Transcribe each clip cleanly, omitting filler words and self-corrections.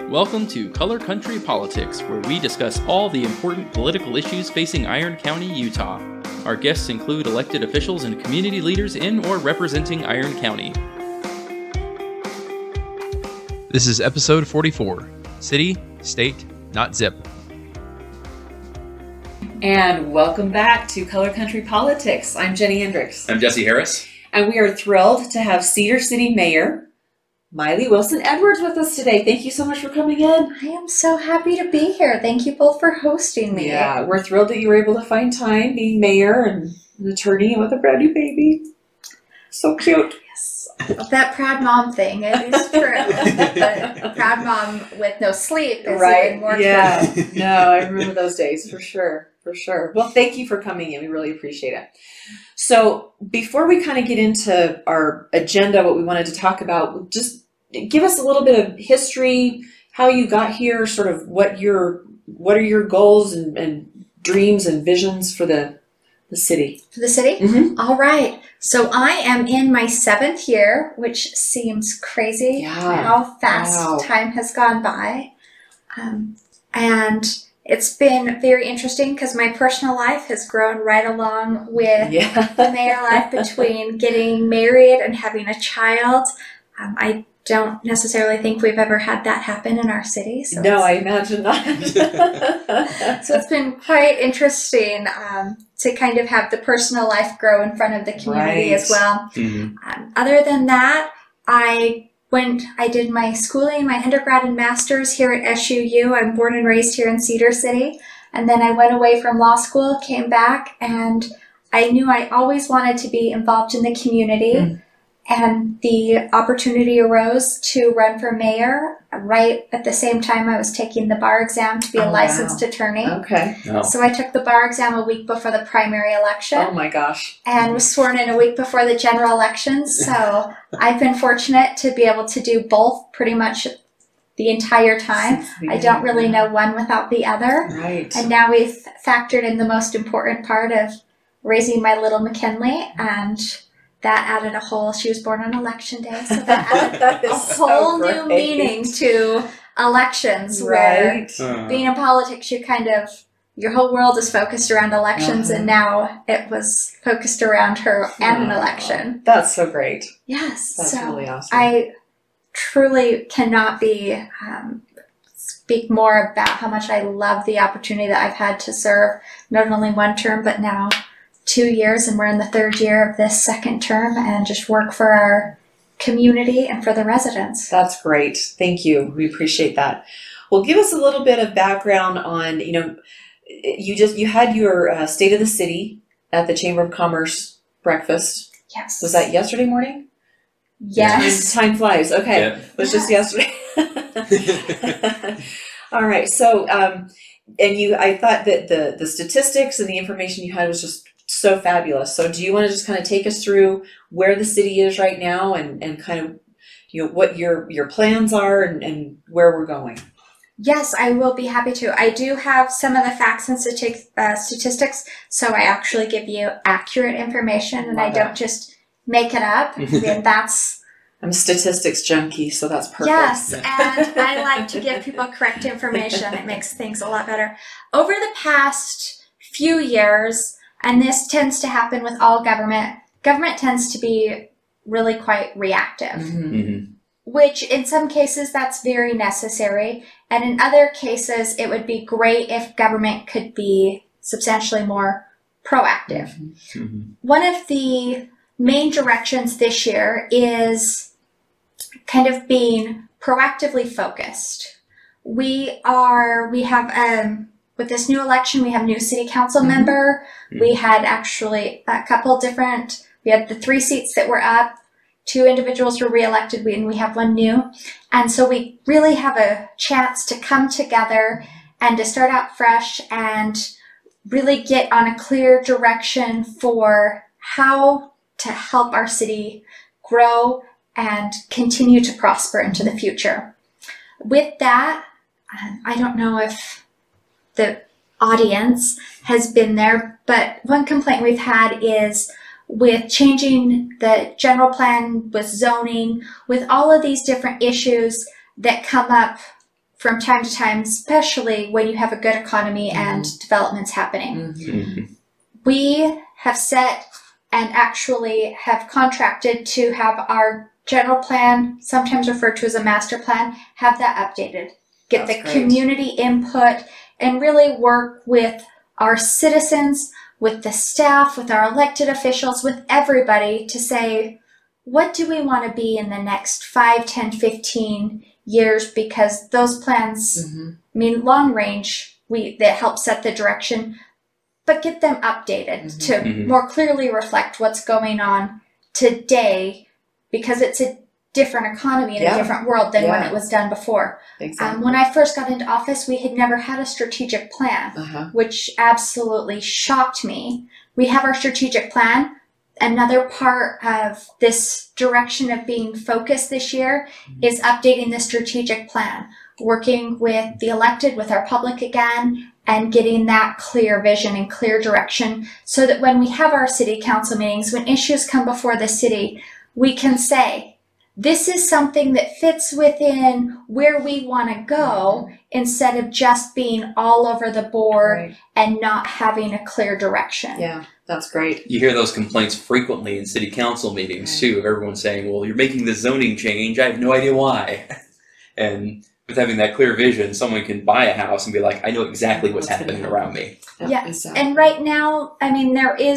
Welcome to Color Country Politics, where we discuss all the important political issues facing Iron County, Utah. Our guests include elected officials and community leaders in or representing Iron County. This is episode 44, City, State, Not Zip. And welcome back to Color Country Politics. I'm Jenny Hendricks. I'm Jesse Harris. And we are thrilled to have Cedar City Mayor Miley Wilson Edwards with us today. Thank you so much for coming in. I am so happy to be here. Thank you both for hosting me. Yeah, we're thrilled that you were able to find time being mayor and an attorney with a brand new baby. So cute. Yes. That proud mom thing, it is true. But proud mom with no sleep is even more true. No, I remember those days for sure. For sure. Well, thank you for coming in. We really appreciate it. So before we kind of get into our agenda, what we wanted to talk about, just give us a little bit of history, how you got here, sort of what are your goals and dreams and visions for the city? For the city? Mm-hmm. All right. So I am in my 7th year, which seems crazy how fast time has gone by. And it's been very interesting because my personal life has grown right along with the mayor life between getting married and having a child. I don't necessarily think we've ever had that happen in our city. So no, I imagine not. So it's been quite interesting to kind of have the personal life grow in front of the community as well. Mm-hmm. Other than that, I did my schooling, my undergrad and master's here at SUU. I'm born and raised here in Cedar City. And then I went away from law school, came back, and I knew I always wanted to be involved in the community. And the opportunity arose to run for mayor right at the same time I was taking the bar exam to be a licensed attorney. Okay. Oh. So I took the bar exam a week before the primary election. Oh my gosh. And was sworn in a week before the general election. So I've been fortunate to be able to do both pretty much the entire time. I don't really know one without the other. Right. And now we've factored in the most important part of raising my little McKinley, and that added she was born on election day, so that added a whole new meaning to elections, where being in politics, your whole world is focused around elections, and now it was focused around her and an election. That's so great. Yes. That's really awesome. I truly cannot speak more about how much I love the opportunity that I've had to serve not only one term, but now 2 years, and we're in the 3rd year of this 2nd term, and just work for our community and for the residents. That's great. Thank you. We appreciate that. Well, give us a little bit of background on, you had your State of the City at the Chamber of Commerce breakfast. Yes. Was that yesterday morning? Yes. Time flies. Okay. Yeah. It was just yesterday. All right. So, I thought that the statistics and the information you had was just so fabulous. So do you want to just kind of take us through where the city is right now and kind of, what your plans are and where we're going? Yes, I will be happy to. I do have some of the facts and statistics, so I actually give you accurate information, and I don't just make it up. I'm a statistics junkie, so that's perfect. Yes, and I like to give people correct information. It makes things a lot better. Over the past few years, and this tends to happen with all government tends to be really quite reactive, which in some cases that's very necessary. And in other cases, it would be great if government could be substantially more proactive. One of the main directions this year is kind of being proactively focused. We have with this new election, we have a new city council member. We had actually we had the 3 seats that were up. 2 individuals were reelected, and we have 1 new. And so we really have a chance to come together and to start out fresh and really get on a clear direction for how to help our city grow and continue to prosper into the future. With that, I don't know if the audience has been there, but one complaint we've had is with changing the general plan, with zoning, with all of these different issues that come up from time to time, especially when you have a good economy and developments happening. Mhm. We have set and actually have contracted to have our general plan, sometimes referred to as a master plan, have that updated. Get That's the great. community input and really work with our citizens, with the staff, with our elected officials, with everybody to say, what do we want to be in the next 5, 10, 15 years? Because those plans, Mhm. I mean, long range, that help set the direction, but get them updated to Mhm. more clearly reflect what's going on today, because it's a different economy and Yeah. a different world than when Yeah. it was done before. Exactly. When I first got into office, we had never had a strategic plan, which absolutely shocked me. We have our strategic plan. Another part of this direction of being focused this year is updating the strategic plan, working with the elected, with our public again, and getting that clear vision and clear direction so that when we have our city council meetings, when issues come before the city, we can say, this is something that fits within where we want to go, instead of just being all over the board Right. and not having a clear direction. Yeah, that's great. You hear those complaints frequently in city council meetings too, of everyone saying, well, you're making this zoning change, I have no idea why. And with having that clear vision, someone can buy a house and be like, I know exactly what's What's gonna happening happen. around me. Yeah, exactly. And right now, I mean,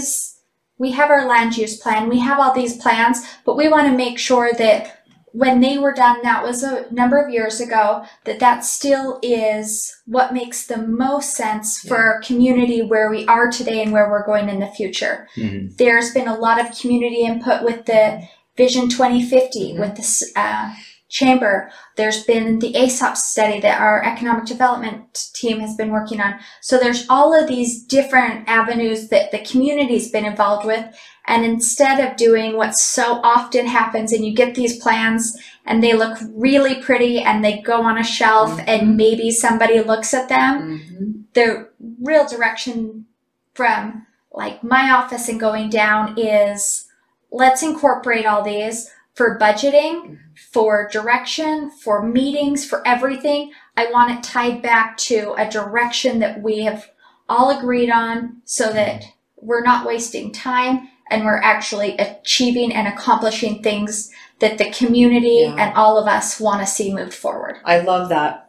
we have our land use plan, we have all these plans, but we want to make sure that when they were done, that was a number of years ago, that still is what makes the most sense for our community where we are today and where we're going in the future. Mhm. There's been a lot of community input with the Vision 2050, with the chamber. There's been the ASOP study that our economic development team has been working on. So there's all of these different avenues that the community's been involved with. And instead of doing what so often happens, and you get these plans and they look really pretty and they go on a shelf and maybe somebody looks at them, the real direction from like my office and going down is, let's incorporate all these for budgeting, for direction, for meetings, for everything. I want it tied back to a direction that we have all agreed on so that we're not wasting time and we're actually achieving and accomplishing things that the community and all of us want to see moved forward. I love that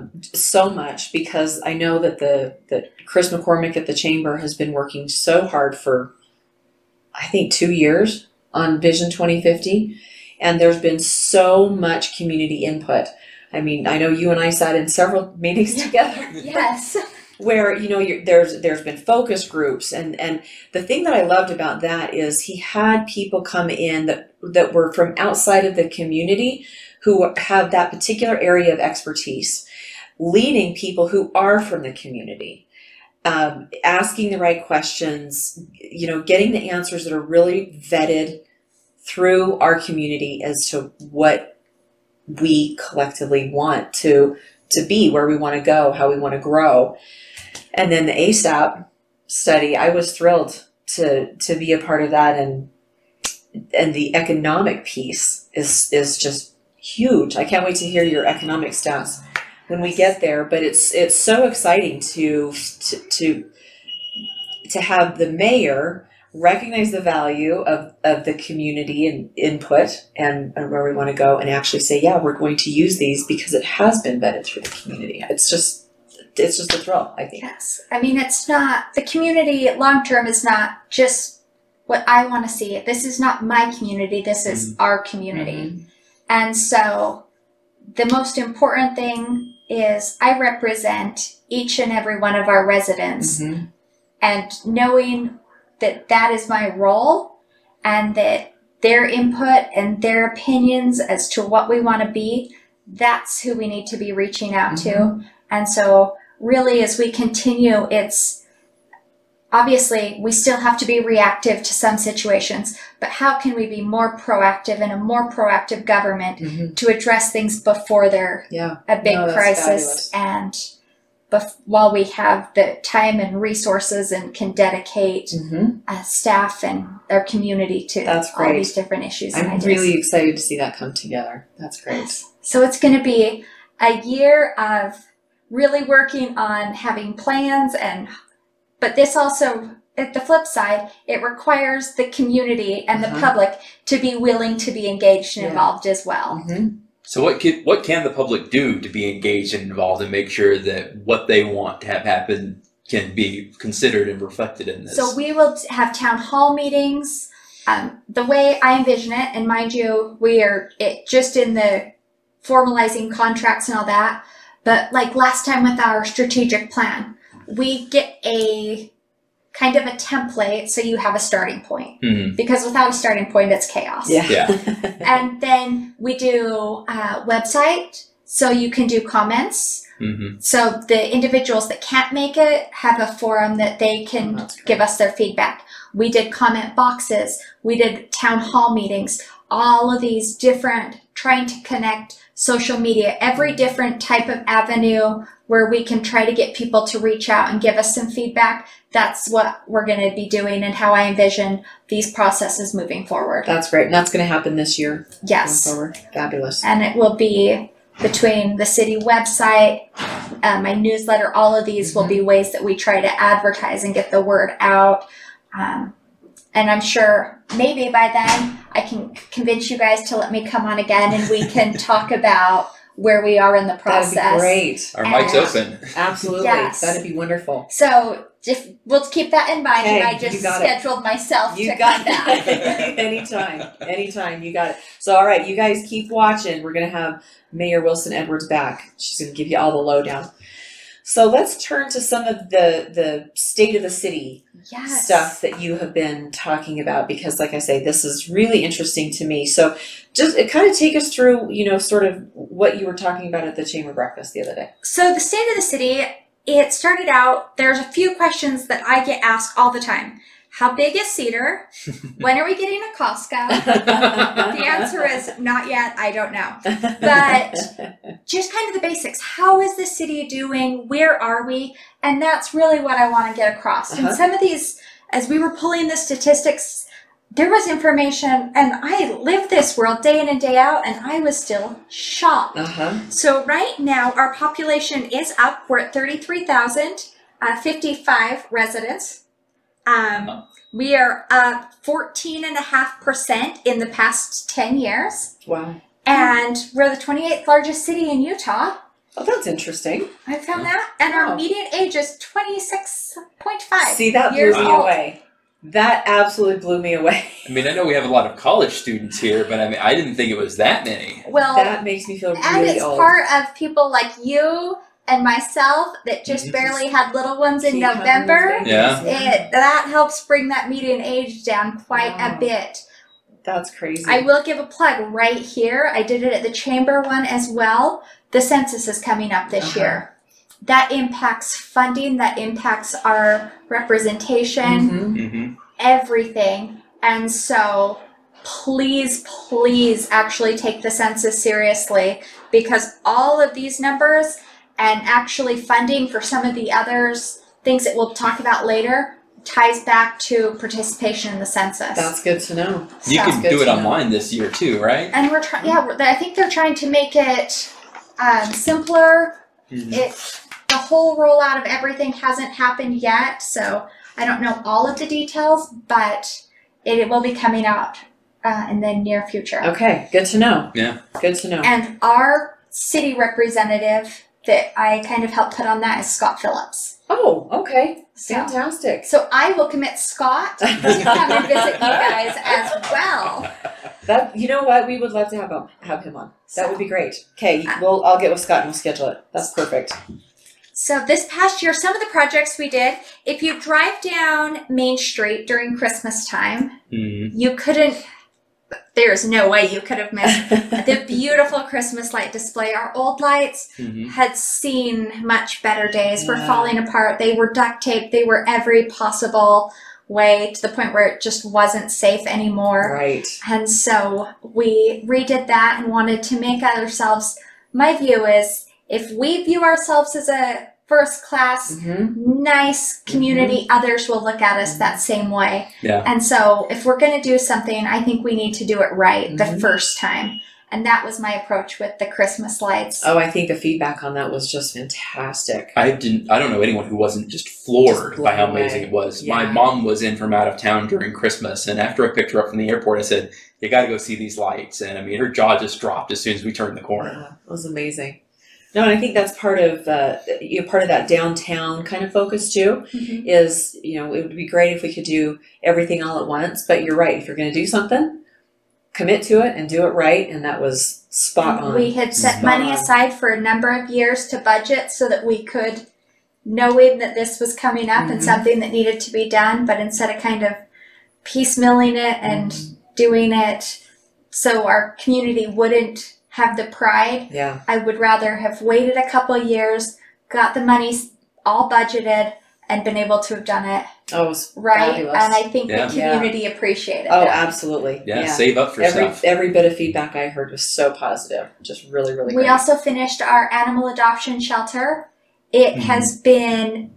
so much, because I know that Chris McCormick at the Chamber has been working so hard for, I think, 2 years on Vision 2050. And there's been so much community input. I mean, I know you and I sat in several meetings together. Yes. Where, there's been focus groups, and the thing that I loved about that is he had people come in that were from outside of the community who have that particular area of expertise, leading people who are from the community, asking the right questions, getting the answers that are really vetted through our community as to what we collectively want to be, where we want to go, how we want to grow. And then the ASAP study, I was thrilled to be a part of that, and the economic piece is just huge. I can't wait to hear your economic stats when we get there. But it's so exciting to have the mayor recognize the value of the community and input and where we want to go, and actually say, yeah, we're going to use these because it has been vetted through the community. It's just a thrill, I think. Yes. I mean, it's not, the community long term is not just what I want to see. This is not my community. This is our community. And so the most important thing is I represent each and every one of our residents, and knowing that is my role, and that their input and their opinions as to what we want to be, that's who we need to be reaching out to. And so really, as we continue, it's obviously we still have to be reactive to some situations, but how can we be more proactive in a more proactive government to address things before they're a big crisis, fabulous. And while we have the time and resources and can dedicate staff and our community to all these different issues and I'm ideas. really excited to see that come together. That's great. Yes. So it's going to be a year of really working on having plans, but this also, at the flip side, it requires the community and the public to be willing to be engaged and involved as well. So what can the public do to be engaged and involved and make sure that what they want to have happen can be considered and reflected in this? So we will have town hall meetings. The way I envision it, and mind you, we are just in the formalizing contracts and all that, but like last time with our strategic plan, we get a kind of a template so you have a starting point. Because without a starting point, it's chaos. And then we do a website so you can do comments. So the individuals that can't make it have a forum that they can give us their feedback. We did comment boxes. We did town hall meetings. All of these different, trying to connect social media, every different type of avenue where we can try to get people to reach out and give us some feedback. That's what we're going to be doing and how I envision these processes moving forward. That's great. And that's going to happen this year. Yes. Going forward. Fabulous. And it will be between the city website, my newsletter, all of these will be ways that we try to advertise and get the word out. And I'm sure maybe by then I can convince you guys to let me come on again and we can talk about where we are in the process. That'd be great. Our mic's open. Absolutely. Yes. That'd be wonderful. So if we'll keep that in mind, Okay, and I just you got scheduled myself You to got come back. Anytime. You got it. So, all right, you guys keep watching. We're going to have Mayor Wilson Edwards back. She's going to give you all the lowdown. So let's turn to some of the state of the city stuff that you have been talking about, because like I say, this is really interesting to me. So just kind of take us through, sort of what you were talking about at the chamber breakfast the other day. So the state of the city, it started out, there's a few questions that I get asked all the time. How big is Cedar? When are we getting a Costco? The answer is not yet. I don't know. But just kind of the basics. How is the city doing? Where are we? And that's really what I want to get across. And some of these, as we were pulling the statistics, there was information, and I lived this world day in and day out, and I was still shocked. So right now, our population is up. We're at 33,055 residents. We are up 14.5% in the past 10 years. Wow. And we're the 28th largest city in Utah. Oh, that's interesting. I found that. And our median age is 26.5. See, that blew me away. That absolutely blew me away. I mean, I know we have a lot of college students here, but I mean, I didn't think it was that many. Well, that makes me feel really old. And it's part of people like you and myself that just barely had little ones in November. That helps bring that median age down quite a bit. That's crazy. I will give a plug right here. I did it at the chamber one as well. The census is coming up this year. That impacts funding, that impacts our representation, everything. And so please actually take the census seriously, because all of these numbers and actually funding for some of the others, things that we'll talk about later, ties back to participation in the census. That's good to know. You can do it online this year too, right? And we're trying, I think they're trying to make it simpler. The whole rollout of everything hasn't happened yet, so I don't know all of the details, but it will be coming out in the near future. Okay, good to know. Yeah. Good to know. And our city representative that I kind of helped put on that is Scott Phillips. Oh, okay. Fantastic. So I will commit Scott to come and visit you guys as well. That, you know what? We would love to have him on. That would be great. Okay, I'll get with Scott and we'll schedule it. That's perfect. So this past year, some of the projects we did, if you drive down Main Street during Christmas time, you couldn't, there's no way you could have missed the beautiful Christmas light display. Our old lights had seen much better days. Were falling apart. They were duct taped. They were every possible way, to the point where it just wasn't safe anymore. Right. And so we redid that and wanted to make ourselves, my view is, if we view ourselves as a first class, nice community, others will look at us that same way. Yeah. And so if we're going to do something, I think we need to do it right the first time. And that was my approach with the Christmas lights. Oh, I think the feedback on that was just fantastic. I don't know anyone who wasn't just floored Just by how blown amazing away. it was. Yeah. My mom was in from out of town during Christmas, and after I picked her up from the airport, I said, "You got to go see these lights." And I mean, her jaw just dropped as soon as we turned the corner. Yeah, it was amazing. No, and I think that's part of part of that downtown kind of focus too. Mhm. Is it would be great if we could do everything all at once. But you're right. If you're going to do something, commit to it and do it right. And that was spot on. We had set Spot money on. aside for a number of years to budget so that we could, knowing that this was coming up and Mhm. something that needed to be done, but instead of kind of piecemealing it and doing it so our community wouldn't have the pride, Yeah. I would rather have waited a couple of years, got the money all budgeted, and been able to have done it Oh, it was right. fabulous. And I think Yeah. the community appreciated Oh, that. absolutely. Yeah, save up for stuff. Every bit of feedback I heard was so positive. Just really, really We great. also finished our animal adoption shelter. It Mhm. has been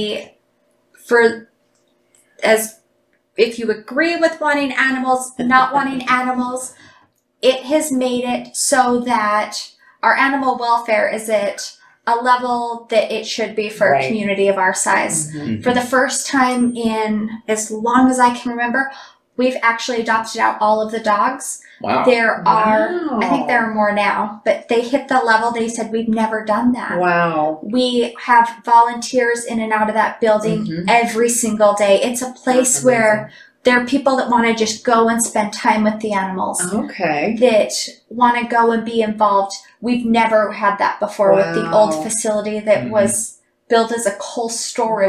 if you agree with wanting animals, not wanting animals, it has made it so that our animal welfare is at a level that it should be for Right. a community of our size. Mhm. For the first time in as long as I can remember, we've actually adopted out all of the dogs. Wow. There are, I think there Wow. are more now, but they hit the level they said we've never done that. Wow. We have volunteers in and out of that building Mhm. every single day. It's a place That's where there are people that want to just go and spend time with the animals, Okay. that want to go and be involved. We've never had that before with the Wow. old facility that Mhm. was built as a cold storage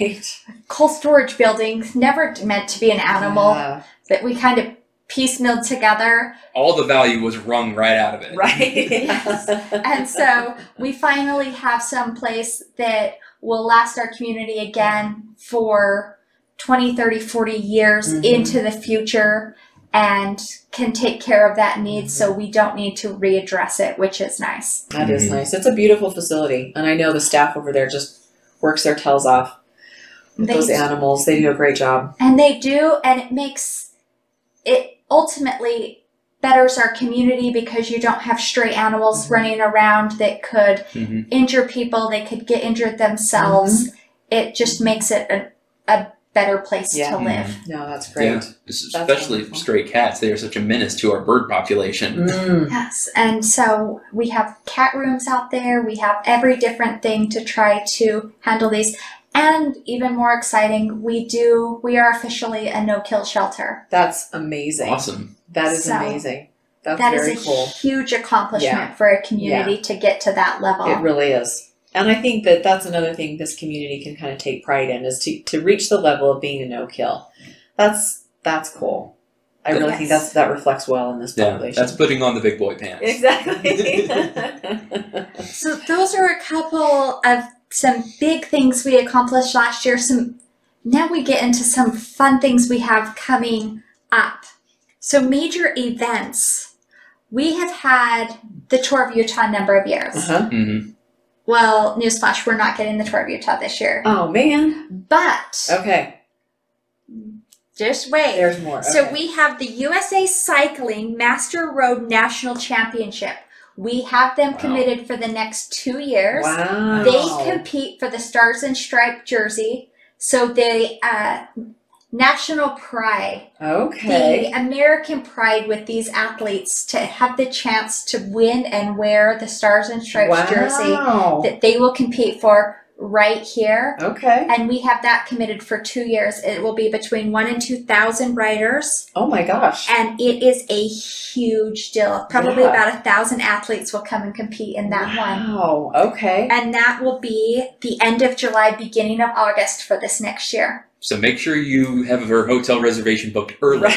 building, never meant to be an animal, Yeah. that we kind of piecemealed together. All the value was wrung right out of it. Right. Yes. And so we finally have some place that will last our community again for 20, 30, 40 years Mhm. into the future and can take care of that need so we don't need to readdress it, which is nice. That is Mhm. nice. It's a beautiful facility. And I know the staff over there just works their tails off with They those do. animals. They do a great job. And they do, and it ultimately betters our community because you don't have stray animals running around that could Mhm. injure people, they could get injured themselves. It just makes it a better place Yeah. to live. No, that's great. Yeah. Especially wonderful. stray cats. They are such a menace to our bird population. Mm. Yes, and so we have cat rooms out there. We have every different thing to try to handle these. And even more exciting, we are officially a no-kill shelter. That's amazing. Awesome. That is So, amazing. That's That very is a cool. huge accomplishment Yeah. for a community to get to that level. It really is. And I think that that's another thing this community can kind of take pride in is to reach the level of being a no-kill. That's cool. I really think Yes. that reflects well in this Yeah, population. that's putting on the big boy pants. Exactly. So those are a couple of some big things we accomplished last year. Now we get into some fun things we have coming up. So major events. We have had the Tour of Utah a number of years. Uh-huh. Mm-hmm. Well, newsflash, we're not getting the Tour of Utah this year. Oh man. But Okay. just wait. There's more. Okay. So we have the USA Cycling Master Road National Championship. We have them Wow. committed for the next 2 years. Wow. They compete for the Stars and Stripe jersey. So the national pride, Okay. the American pride with these athletes to have the chance to win and wear the Stars and Stripes jersey Wow. that they will compete for right here. Okay. And we have that committed for 2 years. It will be between 1,000 and 2,000 riders. Oh my gosh. And it is a huge deal. Probably Yeah. about 1,000 athletes will come and compete in that one. Wow. Okay. And that will be the end of July, beginning of August for this next year. So make sure you have your hotel reservation booked early. Right.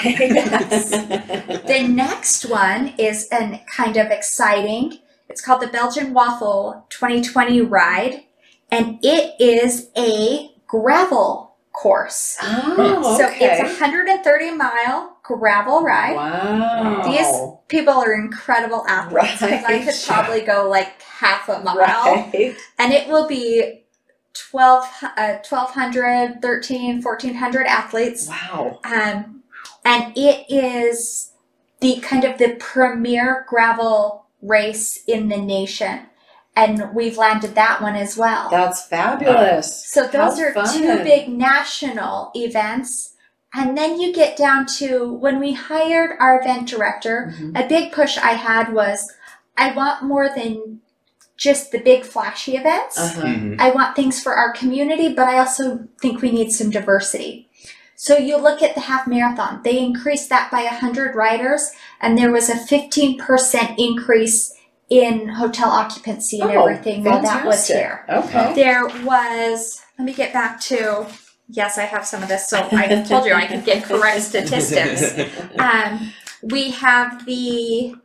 The next one is an kind of exciting. It's called the Belgian Waffle 2020 Ride. And it is a gravel course. Oh, So okay. it's a 130-mile gravel ride. Wow. These people are incredible athletes because I Right. could probably go like half a mile. Right. And it will be 1,200, 1,400 athletes. Wow. And it is the kind of the premier gravel race in the nation. And we've landed that one as well. That's fabulous. So those How are fun. 2 big national events. And then you get down to when we hired our event director, Mhm. a big push I had was I want more than just the big flashy events. Uh-huh. Mhm. I want things for our community, but I also think we need some diversity. So you look at the half marathon, they increased that by 100 riders, and there was a 15% increase in hotel occupancy and everything while that was fantastic. here. Okay. There was, let me get back to, yes, I have some of this, so I told you I could get correct statistics. We have the,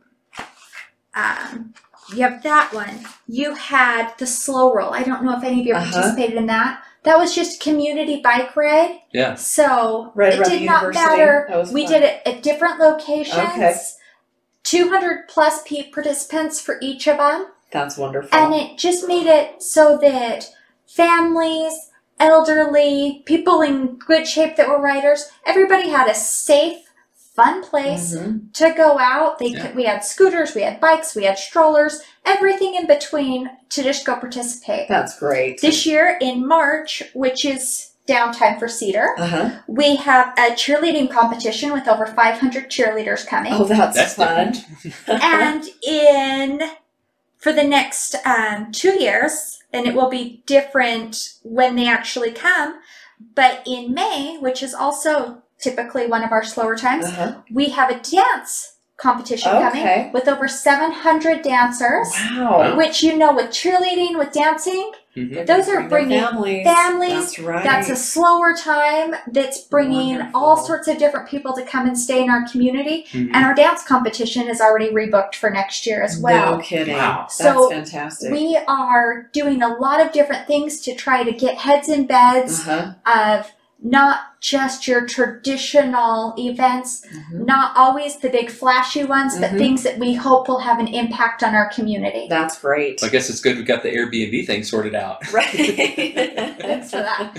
you have that one. You had the slow roll. I don't know if any of you participated in that. That was just community bike ride. Yeah. So Right it around did the not university. matter. That was We fun. did it at different locations. Okay. 200 plus participants for each of them. That's wonderful. And it just made it so that families, elderly, people in good shape that were riders, everybody had a safe, fun place Mhm. to go out. Yeah. We had scooters, we had bikes, we had strollers, everything in between to just go participate. That's great. This year in March, which is downtime for Cedar, Uh-huh. we have a cheerleading competition with over 500 cheerleaders coming. Oh, that's fun. different. And for the next 2 years, and it will be different when they actually come, but in May, which is also typically one of our slower times, Uh-huh. we have a dance competition Okay. coming with over 700 dancers, Wow. which with cheerleading, with dancing, Mhm. those are Bring their bringing families. families. That's right. That's a slower time that's bringing Wonderful. all sorts of different people to come and stay in our community. Mhm. And our dance competition is already rebooked for next year as well. No kidding. Wow. That's So fantastic. We are doing a lot of different things to try to get heads in beds Uh-huh. of not just your traditional events, Mhm. not always the big flashy ones, but Mhm. things that we hope will have an impact on our community. That's great. I guess it's good we got the Airbnb thing sorted out. Right. Thanks for that.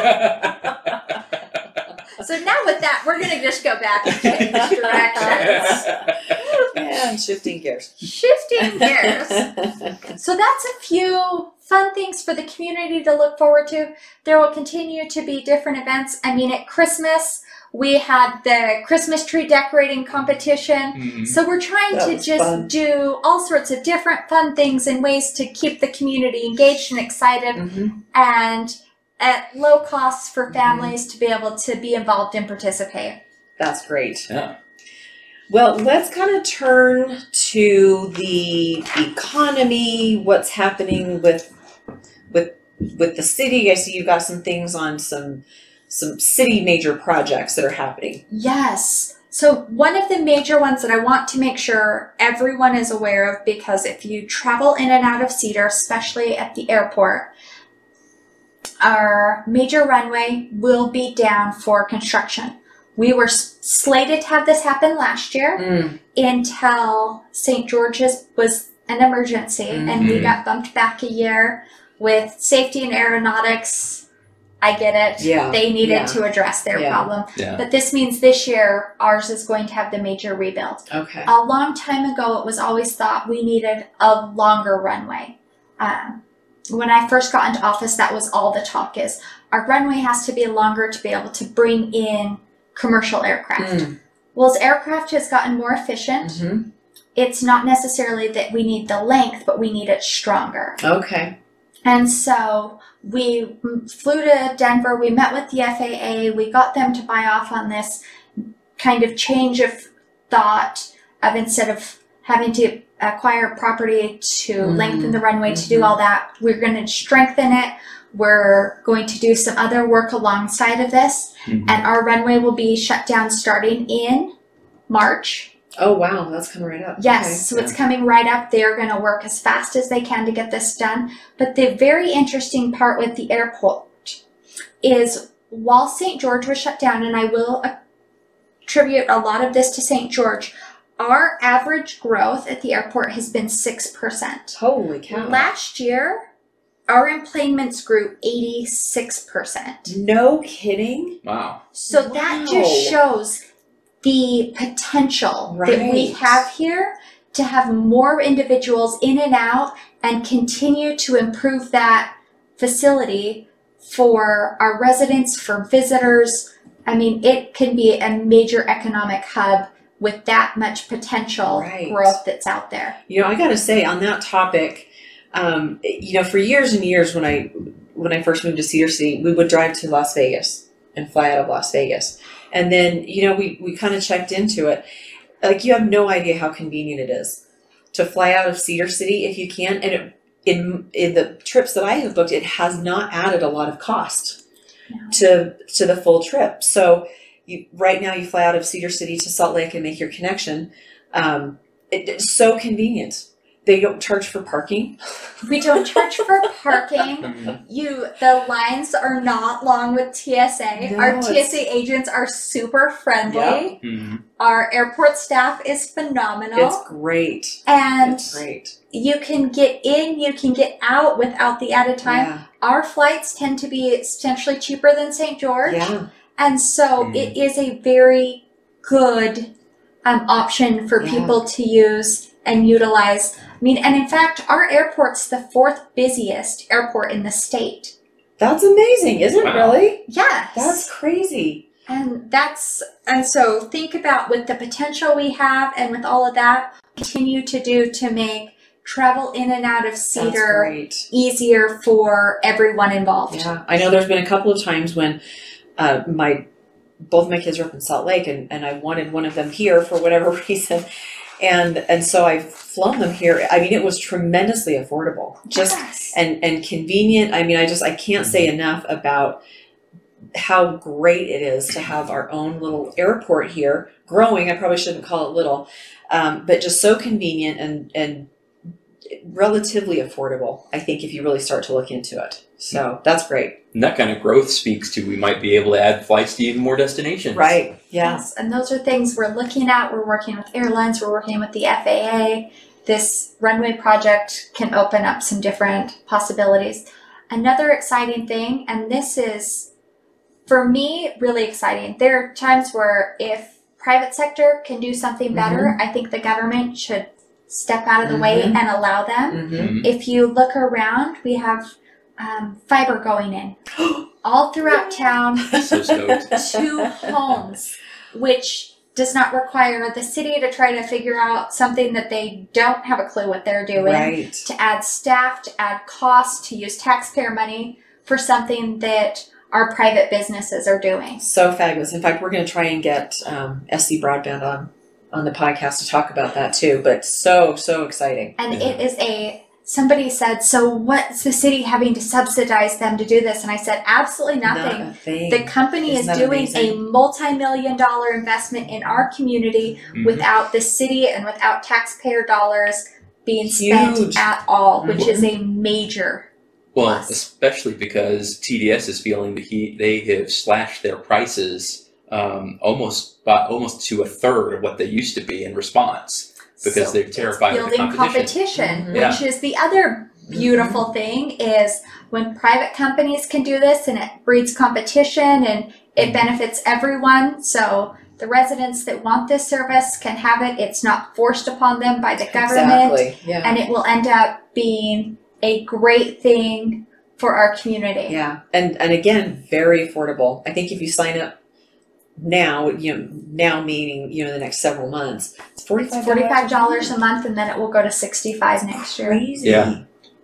So now with that, we're going to just go back and change directions. Yeah, and shifting gears. Shifting gears. So that's a few fun things for the community to look forward to. There will continue to be different events. I mean, at Christmas, we had the Christmas tree decorating competition. Mhm. So we're trying That to was just fun. do all sorts of different fun things and ways to keep the community engaged and excited Mhm. and at low costs for families to be able to be involved and participate. That's great. Yeah. Well, let's kind of turn to the economy, what's happening with the city. I see you've got some things on some city major projects that are happening. Yes. So one of the major ones that I want to make sure everyone is aware of, because if you travel in and out of Cedar, especially at the airport, our major runway will be down for construction. We were slated to have this happen last year until St. George's was an emergency and we Mhm. got bumped back a year with safety and aeronautics. I get it. Yeah. They needed Yeah. to address their Yeah. problem. Yeah. But this means this year ours is going to have the major rebuild. Okay. A long time ago, it was always thought we needed a longer runway. When I first got into office, that was all the talk is. Our runway has to be longer to be able to bring in commercial aircraft. Well, as aircraft has gotten more efficient, Mhm. it's not necessarily that we need the length, but we need it stronger. Okay. And so we flew to Denver, we met with the FAA, we got them to buy off on this kind of change of thought of instead of having to acquire property to lengthen the runway to do all that, we're going to strengthen it. We're going to do some other work alongside of this, Mhm. and our runway will be shut down starting in March. Oh, wow. That's coming right up. Yes, so it's coming right up. They're going to work as fast as they can to get this done. But the very interesting part with the airport is while St. George was shut down, and I will attribute a lot of this to St. George, our average growth at the airport has been 6%. Holy cow. Last year, our enplanements grew 86%. No kidding? Wow. So that Wow. just shows the potential that we Right. have here to have more individuals in and out and continue to improve that facility for our residents, for visitors. I mean, it can be a major economic hub with that much potential Right. growth that's out there. You know, I got to say on that topic, you know, for years and years when I first moved to Cedar City, we would drive to Las Vegas and fly out of Las Vegas. And then, you know, we kind of checked into it. Like, you have no idea how convenient it is to fly out of Cedar City if you can. And in the trips that I have booked, it has not added a lot of cost to the full trip. So right now you fly out of Cedar City to Salt Lake and make your connection. It's so convenient. They don't charge for parking. We don't charge for parking. Mhm. The lines are not long with TSA. No, Our it's- TSA agents are super friendly. Yep. Mhm. Our airport staff is phenomenal. It's great. And It's great. you can get in, you can get out without the added time. Yeah. Our flights tend to be substantially cheaper than St. George. Yeah. And so Mhm. it is a very good option for Yeah. people to use and utilize. I mean, and in fact, our airport's the 4th busiest airport in the state. That's amazing, isn't it Wow. really? Yes. That's crazy. And so think about with the potential we have and with all of that, continue to do to make travel in and out of That's Cedar great. easier for everyone involved. Yeah. I know there's been a couple of times when both my kids are up in Salt Lake and I wanted one of them here for whatever reason. And so I've flown them here. I mean, it was tremendously affordable. Just Yes. and convenient. I mean, I can't say enough about how great it is to have our own little airport here, growing. I probably shouldn't call it little, but just so convenient and relatively affordable, I think, if you really start to look into it. So that's great. And that kind of growth speaks to we might be able to add flights to even more destinations. Right. Yeah. Yes, and those are things we're looking at. We're working with airlines, we're working with the FAA. This runway project can open up some different possibilities. Another exciting thing, and this is, for me, really exciting. There are times where if private sector can do something better, I think the government should step out of the way Mhm. and allow them. Mm-hmm. Mhm. If you look around, we have fiber going in all throughout town. So stoked. To homes, which does not require the city to try to figure out something that they don't have a clue what they're doing, Right. to add staff, to add cost, to use taxpayer money for something that our private businesses are doing. So fabulous. In fact, we're going to try and get SC Broadband on the podcast to talk about that too. But so exciting. And Yeah. it is somebody said, so what's the city having to subsidize them to do this? And I said, absolutely nothing. Not a thing. The company Isn't is that doing amazing? a multi-million-dollar investment in our community Mhm. without the city and without taxpayer dollars being spent Huge. at all, which is a major Well, plus. especially because TDS is feeling that they have slashed their prices almost to a third of what they used to be in response because So they're terrified of the building competition. Mhm. which is the other beautiful thing is when private companies can do this and it breeds competition and it benefits everyone. So the residents that want this service can have it. It's not forced upon them by the government. Exactly. Yeah. And it will end up being a great thing for our community. Yeah, and again, very affordable. I think if you sign up now, now meaning the next several months, it's $45 a month, and then it will go to $65 next year. Crazy. Yeah.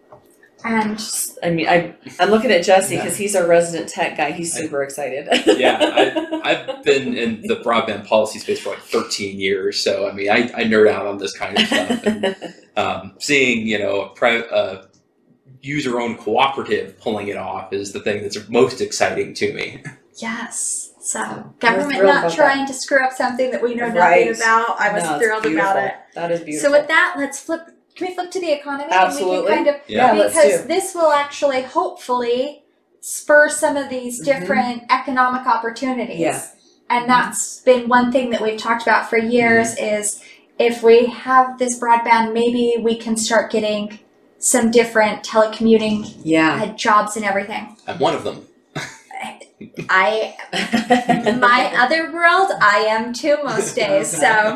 And I mean, I'm looking at Jesse because he's our resident tech guy. He's super excited. Yeah, I've been in the broadband policy space for like 13 years, so I mean, I nerd out on this kind of stuff. And, seeing a private user-owned cooperative pulling it off is the thing that's most exciting to me. yes, so We're government thrilled not about trying to screw up something that we know nothing Right. about. I was No, it's thrilled about beautiful. it. That is beautiful. So with that, let's flip. Can we flip to the economy? Absolutely. And we can kind of Yeah, let's because do. this will actually hopefully spur some of these different economic opportunities. Yeah. And that's been one thing that we've talked about for years is if we have this broadband, maybe we can start getting some different telecommuting Yeah. jobs and everything. I'm one of them. My other world, I am too most days. So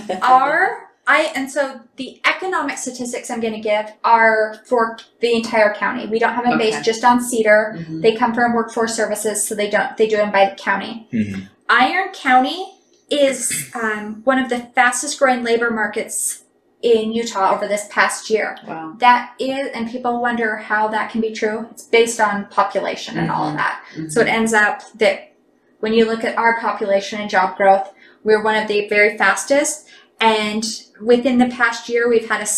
so the economic statistics I'm going to give are for the entire county. We don't have them based just on Cedar. Mhm. They come from Workforce Services, so they do them by the county. Mm-hmm. Iron County is one of the fastest growing labor markets in Utah over this past year. Wow. That is, and people wonder how that can be true. It's based on population and all of that. Mhm. So it ends up that when you look at our population and job growth, we're one of the very fastest. And within the past year, we've had a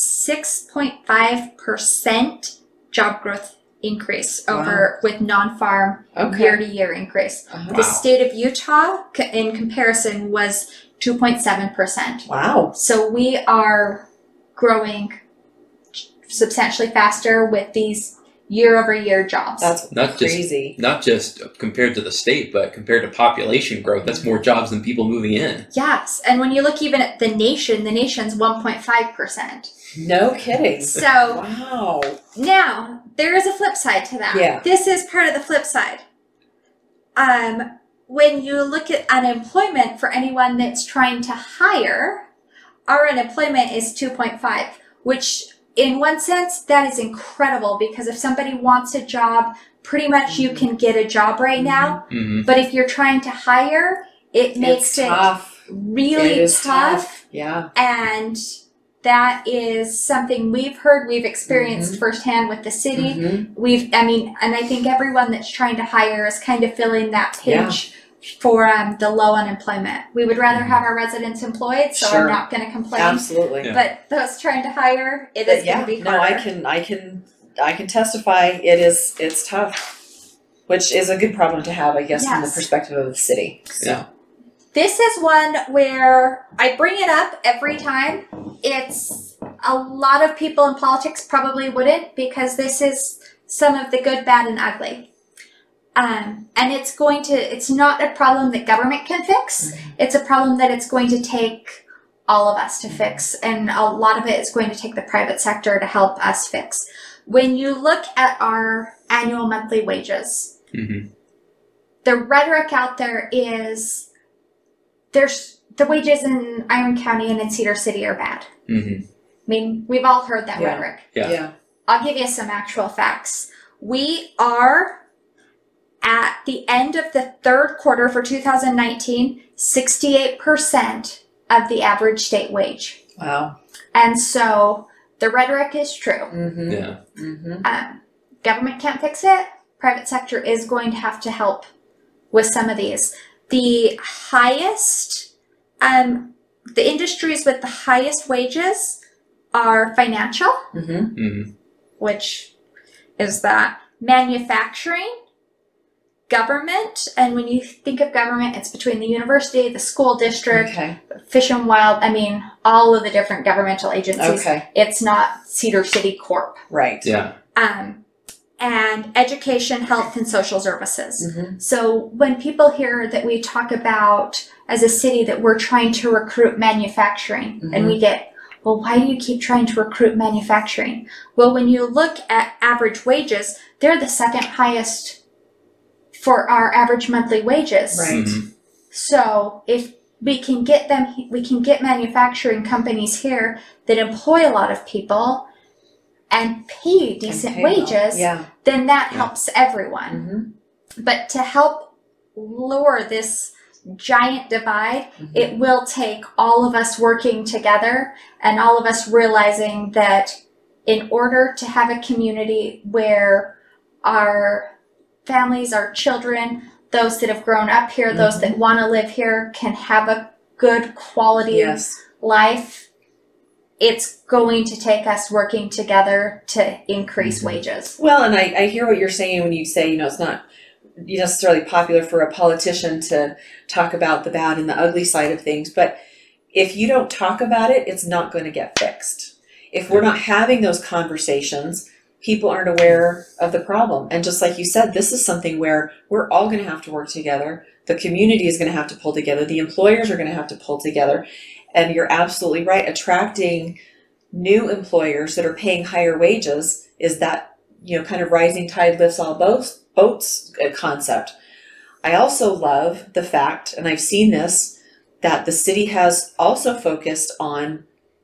6.5% job growth increase with non-farm year-to-year increase. Uh-huh. The state of Utah, in comparison, was 2.7%. Wow. So we are growing substantially faster with these year-over-year jobs. That's crazy. Not just compared to the state, but compared to population growth, that's more jobs than people moving in. Yes, and when you look even at the nation's 1.5%. No kidding. So wow. Now there is a flip side to that. Yeah. This is part of the flip side. When you look at unemployment for anyone that's trying to hire, our unemployment is 2.5, which in one sense, that is incredible because if somebody wants a job, pretty much you can get a job right now. Mm-hmm. But if you're trying to hire, it makes it really tough. Yeah. And that is something we've heard, we've experienced firsthand with the city. Mm-hmm. And I think everyone that's trying to hire is kind of feeling that pinch for the low unemployment. We would rather have our residents employed, so I'm not going to complain. Absolutely. Yeah. But those trying to hire, it is going to be harder. No, I can testify. It's tough, which is a good problem to have, I guess, from the perspective of the city. So. Yeah. This is one where I bring it up every time. It's a lot of people in politics probably wouldn't because this is some of the good, bad, and ugly. And it's not a problem that government can fix. It's a problem that it's going to take all of us to fix. And a lot of it is going to take the private sector to help us fix. When you look at our annual monthly wages, the rhetoric out there is the wages in Iron County and in Cedar City are bad. I mean, we've all heard that rhetoric. Yeah. I'll give you some actual facts. We are at the end of the third quarter for 2019, 68% of the average state wage. Wow. And so the rhetoric is true. Mm-hmm. Yeah. Mm-hmm. Government can't fix it. Private sector is going to have to help with some of these. The highest, the industries with the highest wages are financial, which is that manufacturing, government, and when you think of government, it's between the university, the school district, Fish and Wild, all of the different governmental agencies. It's not Cedar City Corp. Right. Yeah. And education, health, and social services. So when people hear that we talk about, as a city, that we're trying to recruit manufacturing, and we get, well, why do you keep trying to recruit manufacturing? Well, when you look at average wages, they're the second highest for our average monthly wages. Right. So if we can get manufacturing companies here that employ a lot of people and pay decent wages, then that helps everyone. But to help lower this giant divide, it will take all of us working together and all of us realizing that in order to have a community where our families, our children, those that have grown up here, those that want to live here can have a good quality life, it's going to take us working together to increase wages. Well, and I hear what you're saying when you say, it's not necessarily popular for a politician to talk about the bad and the ugly side of things, but if you don't talk about it, it's not going to get fixed. If we're not having those conversations, people aren't aware of the problem. And just like you said, this is something where we're all going to have to work together. The community is going to have to pull together. The employers are going to have to pull together. And you're absolutely right. Attracting new employers that are paying higher wages is that, kind of rising tide lifts all boats concept. I also love the fact, and I've seen this, that the city has also focused on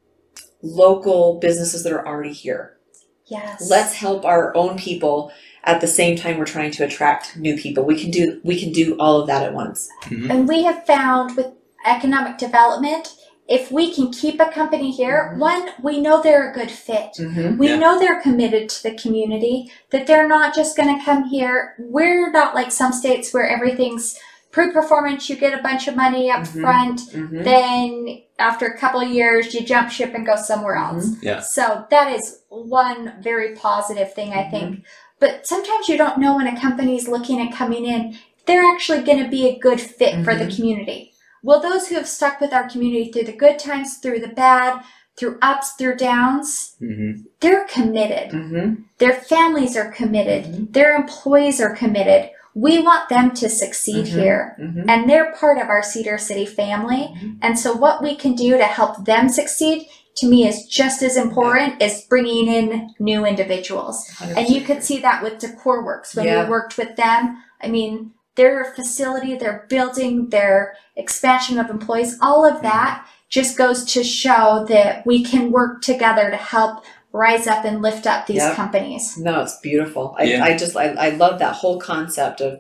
local businesses that are already here. Yes. Let's help our own people at the same time we're trying to attract new people. We can do all of that at once. And we have found with economic development, if we can keep a company here, one, we know they're a good fit. Mm-hmm. We know they're committed to the community, that they're not just going to come here. We're not like some states where everything's pre-performance, you get a bunch of money up front, then after a couple of years, you jump ship and go somewhere else. Yeah. So that is one very positive thing, I think. But sometimes you don't know when a company's looking at coming in, they're actually going to be a good fit for the community. Well, those who have stuck with our community through the good times, through the bad, through ups, through downs, they're committed. Their families are committed. Their employees are committed. We want them to succeed here. And they're part of our Cedar City family. And so what we can do to help them succeed, to me, is just as important as bringing in new individuals. 100%. And you could see that with Decor Works when we worked with them. I mean, their facility, their building, their expansion of employees, all of that just goes to show that we can work together to help rise up and lift up these companies. No, it's beautiful. I love that whole concept of,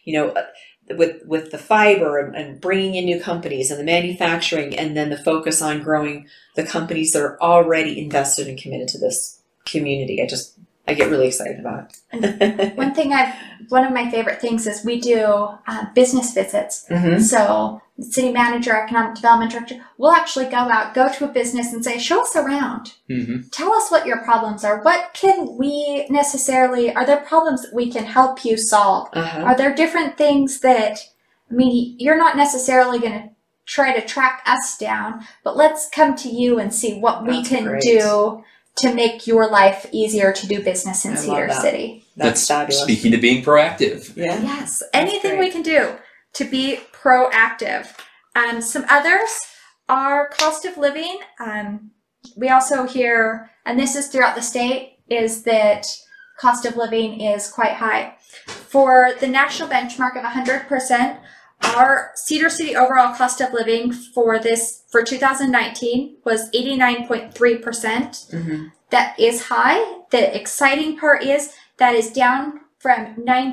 with the fiber and bringing in new companies and the manufacturing, and then the focus on growing the companies that are already invested and committed to this community. I get really excited about it. One of my favorite things is we do business visits. So the city manager, economic development director, we'll actually go to a business and say, show us around. Tell us what your problems are. What can we are there problems that we can help you solve? Are there different things that, you're not necessarily going to try to track us down, but let's come to you and see what we can do to make your life easier to do business in Cedar City. That's fabulous. Speaking to being proactive. Yeah. Yes. Anything we can do to be proactive. Some others are cost of living. We also hear, and this is throughout the state, is that cost of living is quite high. For the national benchmark of 100%, our Cedar City overall cost of living for 2019 was 89.3%. That is high. The exciting part is that is down from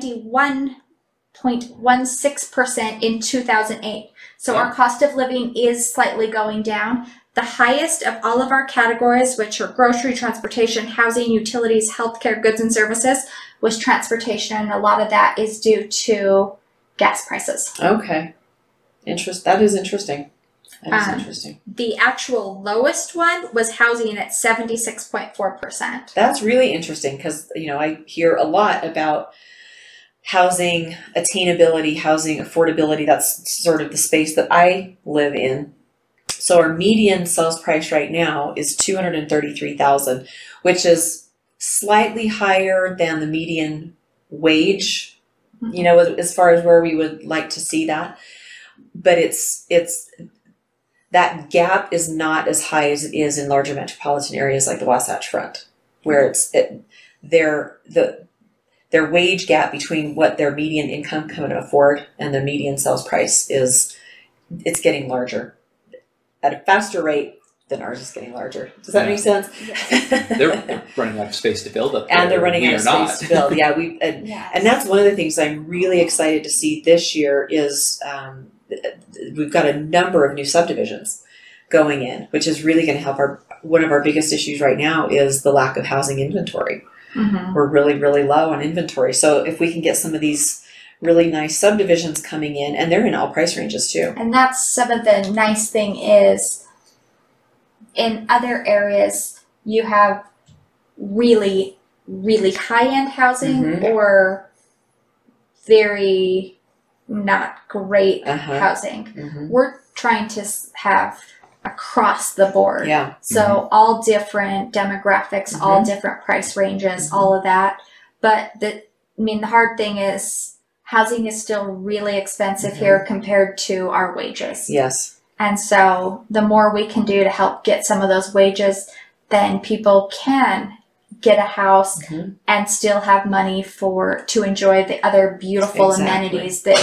91.16% in 2008. So our cost of living is slightly going down. The highest of all of our categories, which are grocery, transportation, housing, utilities, healthcare, goods and services, was transportation. And a lot of that is due to gas prices. Okay. That is interesting. Interesting. The actual lowest one was housing at 76.4%. That's really interesting because, I hear a lot about housing attainability, housing affordability. That's sort of the space that I live in. So our median sales price right now is $233,000, which is slightly higher than the median wage, as far as where we would like to see that. But it's that gap is not as high as it is in larger metropolitan areas like the Wasatch Front, where their wage gap between what their median income can afford and the median sales price it's getting larger at a faster rate than ours is getting larger. Does that make sense? Yes. They're running out of space to build up there. And they're running out of space to build. Yeah, and that's one of the things I'm really excited to see this year is we've got a number of new subdivisions going in, which is really going to help one of our biggest issues right now is the lack of housing inventory. We're really, really low on inventory. So if we can get some of these really nice subdivisions coming in, and they're in all price ranges too. And that's some of the nice thing is in other areas, you have really, really high-end housing or very not great housing. We're trying to have across the board. Yeah. So all different demographics, all different price ranges, all of that. But the hard thing is housing is still really expensive here compared to our wages. Yes. And so the more we can do to help get some of those wages, then people can get a house and still have money to enjoy the other beautiful amenities that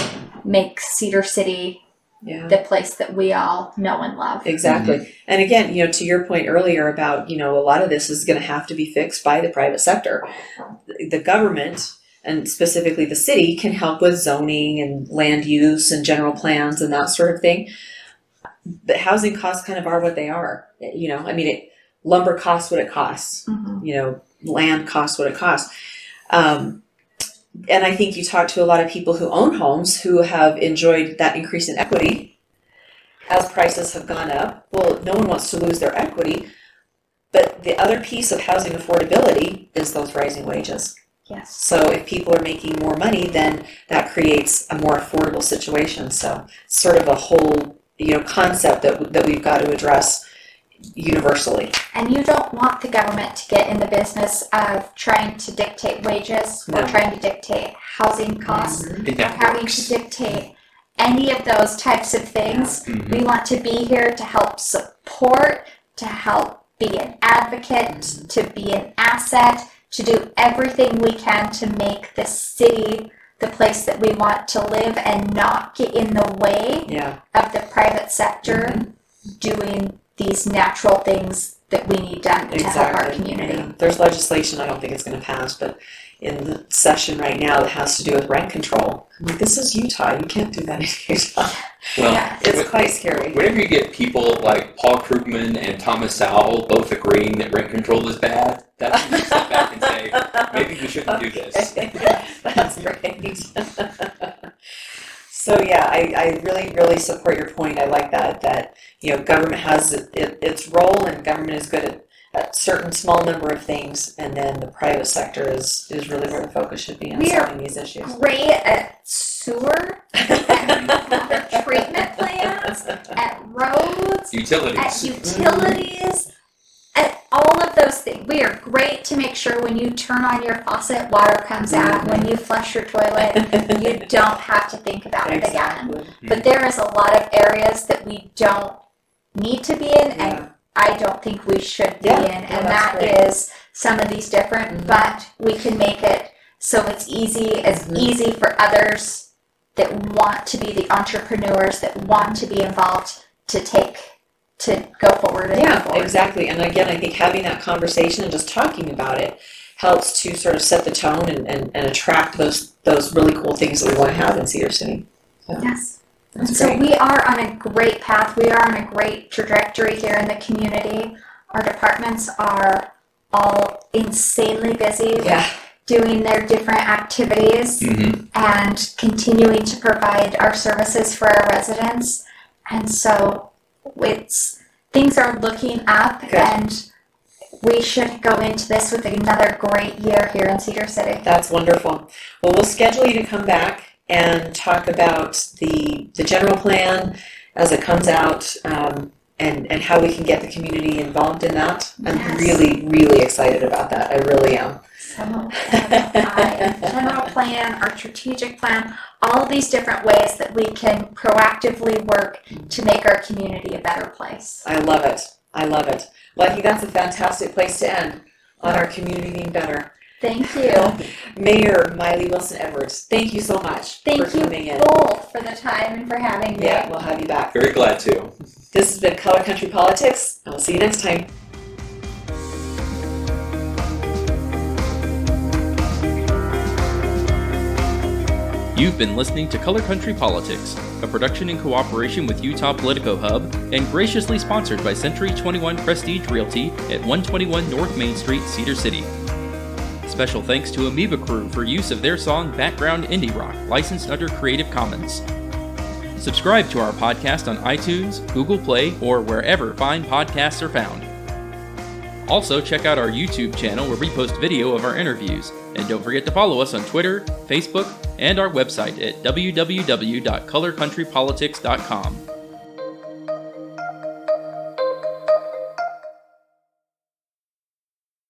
make Cedar City Yeah. the place that we all know and love. Exactly. And again, to your point earlier about, a lot of this is going to have to be fixed by the private sector. The government, and specifically the city, can help with zoning and land use and general plans and that sort of thing. But housing costs kind of are what they are. Lumber costs what it costs. Land costs what it costs. And I think you talk to a lot of people who own homes who have enjoyed that increase in equity as prices have gone up. Well, no one wants to lose their equity, but the other piece of housing affordability is those rising wages. Yes. So if people are making more money, then that creates a more affordable situation. So it's sort of a whole, concept that we've got to address universally. And you don't want the government to get in the business of trying to dictate wages or trying to dictate housing costs or having to dictate any of those types of things. We want to be here to help support, to help be an advocate, to be an asset, to do everything we can to make this city the place that we want to live and not get in the way of the private sector doing these natural things that we need done to help our community. Yeah. There's legislation, I don't think it's going to pass, but in the session right now that has to do with rent control. I'm like, this is Utah. You can't do that in Utah. Well, it's quite scary. Whenever you get people like Paul Krugman and Thomas Sowell both agreeing that rent control is bad, that's when you step back and say, maybe we shouldn't do this. That's great. So yeah, I really, really support your point. I like that government has its role, and government is good at a certain small number of things, and then the private sector is really where the focus should be on solving these issues. Great at sewer, at treatment plants, at roads, utilities, at all of those things. We are great to make sure when you turn on your faucet, water comes out. When you flush your toilet, you don't have to think about it again. But there is a lot of areas that we don't need to be in, and I don't think we should be in, and that is some of these different, but we can make it so it's easy for others that want to be the entrepreneurs, that want to be involved, to go forward and move forward. Exactly. And again, I think having that conversation and just talking about it helps to sort of set the tone and attract those really cool things that we want to have in Cedar City. So. Yes. And so we are on a great path. We are on a great trajectory here in the community. Our departments are all insanely busy with doing their different activities and continuing to provide our services for our residents. And so things are looking up, and we should go into this with another great year here in Cedar City. That's wonderful. Well, we'll schedule you to come back and talk about the general plan as it comes out, and how we can get the community involved in that. I'm really, really excited about that. I really am. General plan, our strategic plan, all these different ways that we can proactively work to make our community a better place. I love it. Well, I think that's a fantastic place to end, on our community being better. Thank you. Mayor Miley Wilson Edwards, thank you so much for coming in. Thank you both for the time and for having me. Yeah, we'll have you back. Very glad to. This has been Color Country Politics, and we'll see you next time. You've been listening to Color Country Politics, a production in cooperation with Utah Politico Hub and graciously sponsored by Century 21 Prestige Realty at 121 North Main Street, Cedar City. Special thanks to Amoeba Crew for use of their song Background Indie Rock, licensed under Creative Commons. Subscribe to our podcast on iTunes, Google Play, or wherever fine podcasts are found. Also, check out our YouTube channel where we post video of our interviews. And don't forget to follow us on Twitter, Facebook, and our website at www.colorcountrypolitics.com.